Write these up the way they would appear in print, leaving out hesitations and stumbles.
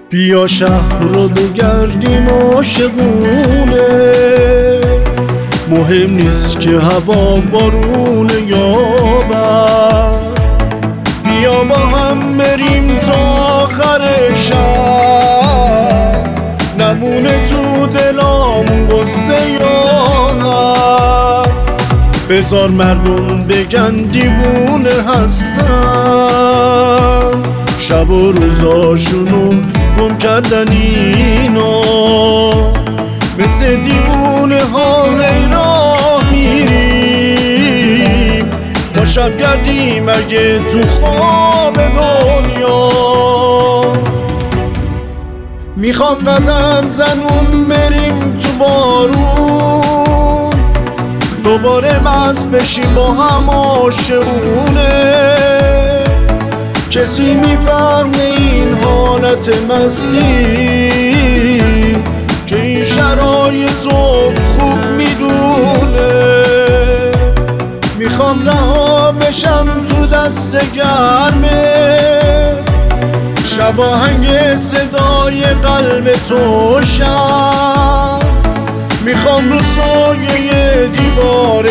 بیا شهر رو بگردیم عاشقونه، مهم نیست که هوا بارونه یا برد. بیا با هم بریم تا آخر شب، نمونه تو دلام غصه یا غم. بذار مردم بگن دیوونه هستن، شب و روزاشونو گم کردن اینا. مثل دیوونه ها راه میریم، ما شب گردیم اگه تو خواب دنیا. میخوام قدم زنون بریم تو بارون، دوباره مست بشیم با هم عاشقونه. کسی میفهمه این حالت مستی که این شرایطو خوب میدونه. میخوام رها بشم تو دست گرمه، شباهنگ صدای قلب تو شم. میخوام رو سایه دیوار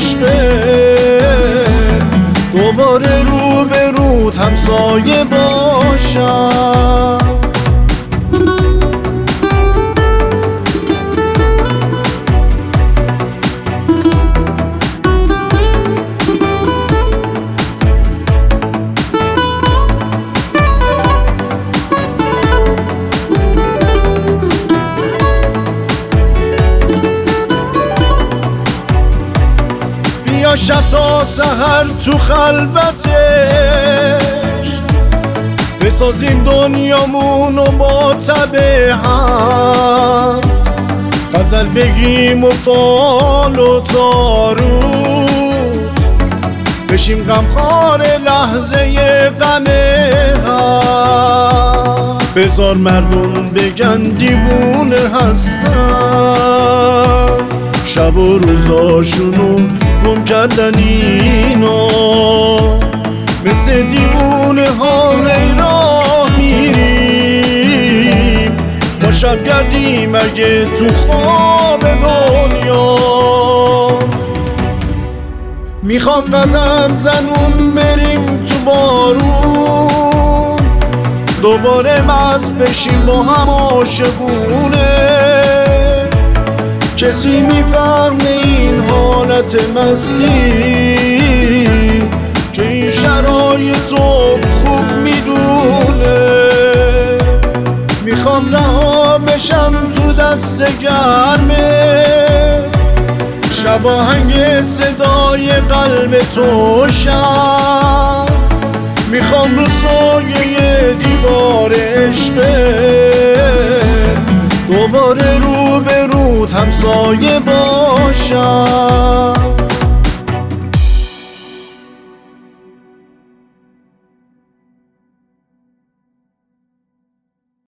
عشقت دوباره رو به رود همسایه باشم. بیا شب تا سحر تو خلوتش بسازیم دنیامونو با تب هم. غزل بگیم و فال و تارود بشیم غمخوار لحظه غم هم. بذار مردم بگن دیوونه هستن، شب و روزاشونو گم کردن اینا. مثل دیوونه ها راه میریم، ما شب گردیم اگه تو خواب دنیا. میخوام قدم زنون بریم تو بارون، دوباره مست بشیم با هم عاشقونه. کسی میفهمه این حالت مستی که این شرایطو خوب میدونه. میخوام رها بشم تو دست گرمه، شباهنگ صدای قلب تو شم. میخوام رو سایه دیوار عشقت دوباره رو به رود همسایه باشم.